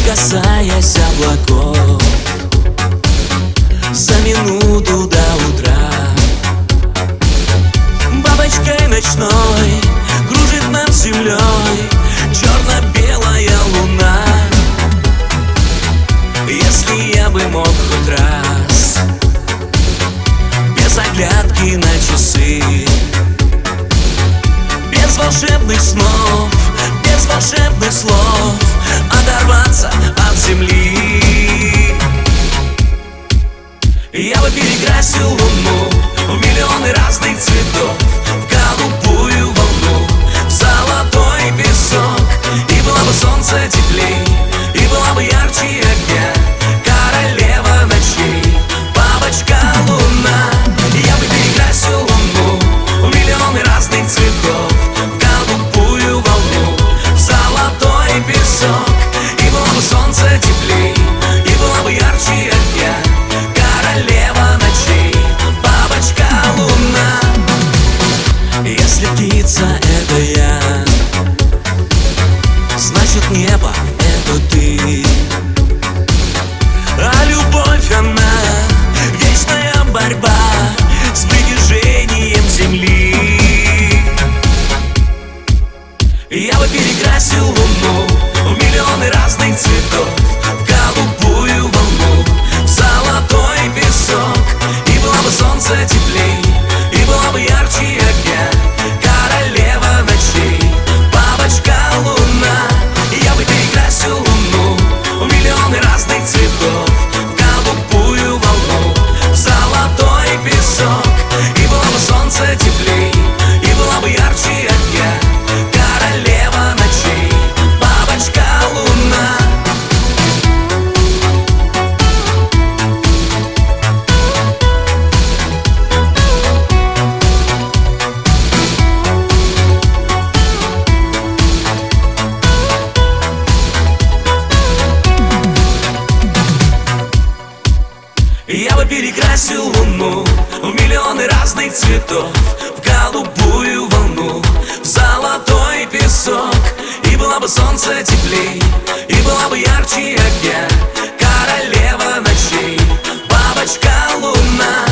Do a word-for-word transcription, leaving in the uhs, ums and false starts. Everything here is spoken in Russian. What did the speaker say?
касаясь облаков, за минуту до утра. Бабочкой ночной кружит над землей черно-белая луна. Если я бы мог хоть раз, без оглядки на часы, без волшебных снов, без волшебных слов, оторваться от земли, я бы перекрасил луну в миллионы разных цветов, в голубую волну, в золотой песок. И было бы солнце теплей, и была бы ярче огня, королева ночей, бабочка луна. Я бы перекрасил луну в миллионы разных цветов, в голубую волну, в золотой песок. И было бы солнце теплей, и была бы ярче огня, королева ночей, бабочка луна. Если птица — это я, значит небо — это ты. А любовь, она вечная борьба с притяжением земли. Я бы перекрасил луну в миллионы разных цветов, в голубую волну, в золотой песок. И было бы солнце теплей, и была бы ярче огня, королева ночей, бабочка луна. Я бы перекрасил луну в миллионы разных цветов, в голубую волну, в золотой песок. И было бы солнце теплей, и была бы ярче огня, королева ночей, бабочка луна. Я бы перекрасил луну в миллионы разных цветов, в голубую волну, в золотой песок. И было бы солнце теплей, и была бы ярче огня, королева ночей, бабочка луна.